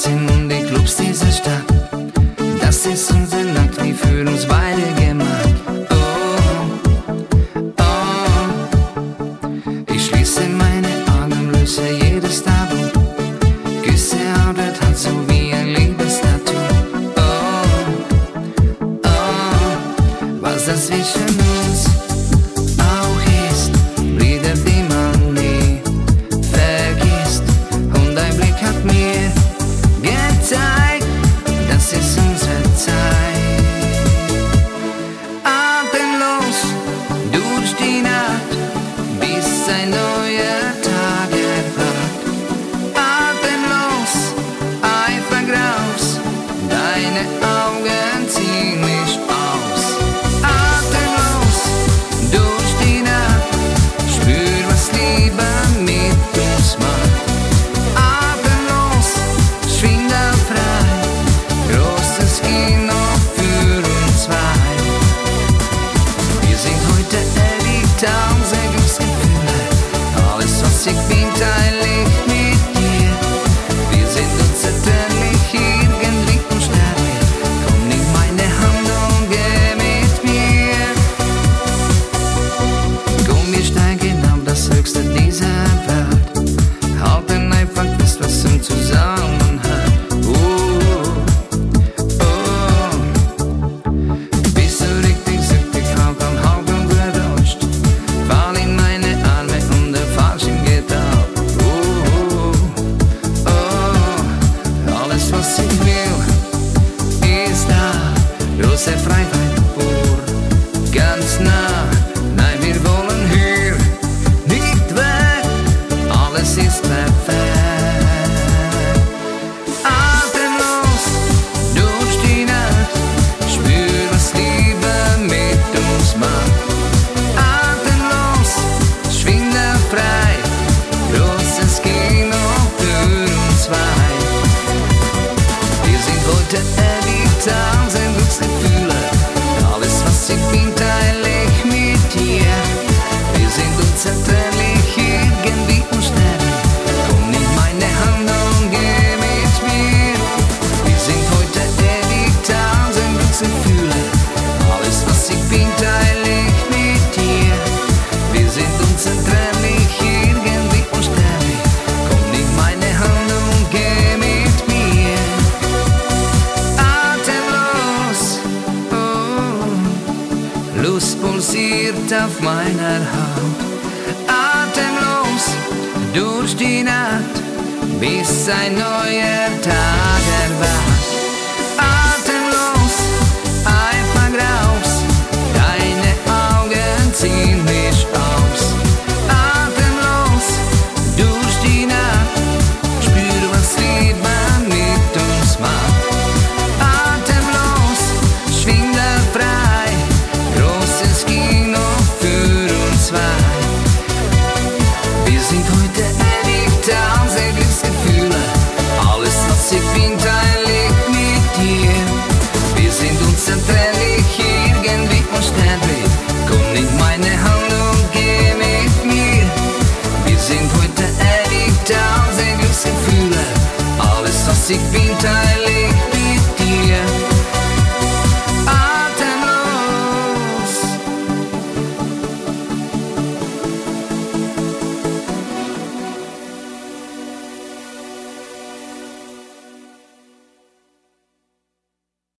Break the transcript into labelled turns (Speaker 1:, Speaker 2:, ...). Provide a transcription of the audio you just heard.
Speaker 1: tanzen und die Clubs dieser Stadt. Das ist unsere Nacht, wie für uns beide gemacht. Oh, oh. Ich schließe meine Augen, löse jedes Tabu, küsse oder tanze so wie ein Liebestattoo. Oh, oh. Was das zwischen uns auch ist, Lieder, die man nie vergisst. Und dein Blick hat mir gezeigt, das ist unsere Zeit. Atemlos durch die Nacht, bis ein neuer Tag erwacht. Atemlos, einfach raus, deine Augen ziehen mich aus. Atemlos durch die Nacht, spür, was Liebe mit uns macht. Atemlos, schwing da frei, großes Kino für uns zwei. Wir sind heute erlebt, tausend Glücksgefühle, alles was ich bin, teile ich mit dir. Wir sind unzertrennlich, irgendwie unsterblich, komm in meine Hand und geh mit mir. Komm, wir steigen auf das Höchste dieser Welt, halten einfach fest, was uns zusammenhält. Bist du richtig süchtig, halb und gerauscht, fall in meine Arme und der Fallschirm geht auf. Alles was ich will, ist da, große Freiheit pur, ganz nah. Nein, wir wollen hier nicht weg, alles ist perfekt. Atemlos durch die Nacht, spür, was Liebe mit uns macht. Atemlos, schwing da frei, großes Kino für uns zwei. Wir sind heute erlebt, tausend Glücksgefühle, alles was ich bin, teile ich mit dir. Wir sind unzertrennlich, irgendwie unsterblich, komm in meine Hand und geh mit mir. Wir sind heute erlebt, tausend Glücksgefühle, alles was ich bin, teile ich mit dir. Wir sind unzertrennlich, irgendwie unsterblich, komm in meine Hand und geh mit mir. Atemlos, oh, Lust pulsiert auf meiner Haut. Atemlos durch die Nacht, bis ein neuer Tag erwacht.